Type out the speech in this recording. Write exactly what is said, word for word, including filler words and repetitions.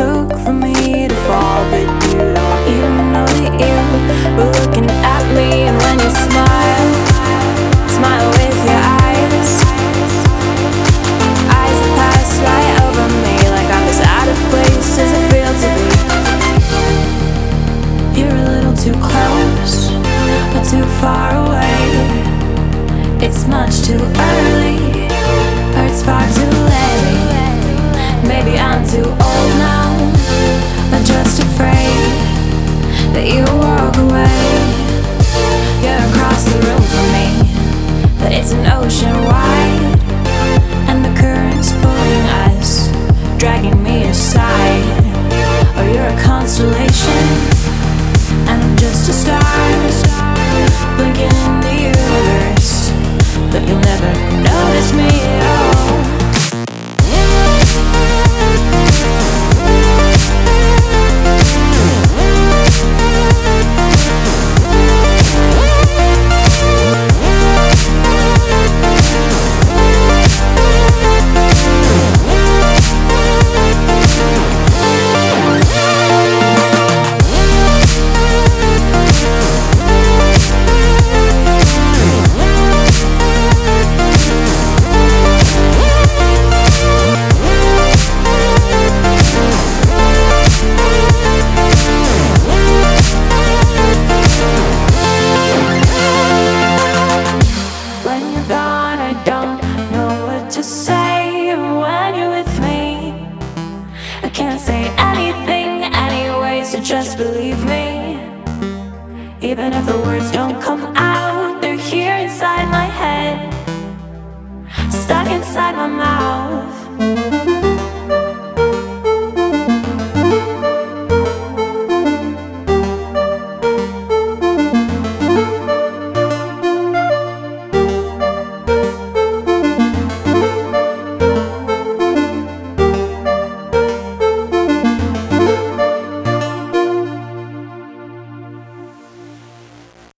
look for me to fall, but you don't even know that you were looking at me. And when you smile, smile with your eyes. Eyes that pass right over me, like I'm as out of place as I feel to be. You're a little too close, but too far away. It's much too early, or it's far too late. Maybe I'm too old now, I'm just afraid that you'll walk away. You're across the room from me, but it's an ocean wide, and the current's pulling us, dragging me aside. Or you're a constellation, and I'm just a star, blinking in the universe, but you'll never notice me at all. To say when you're with me, I can't say anything anyway, so just believe me. Even if the words don't come out, they're here inside my head, stuck inside my mouth.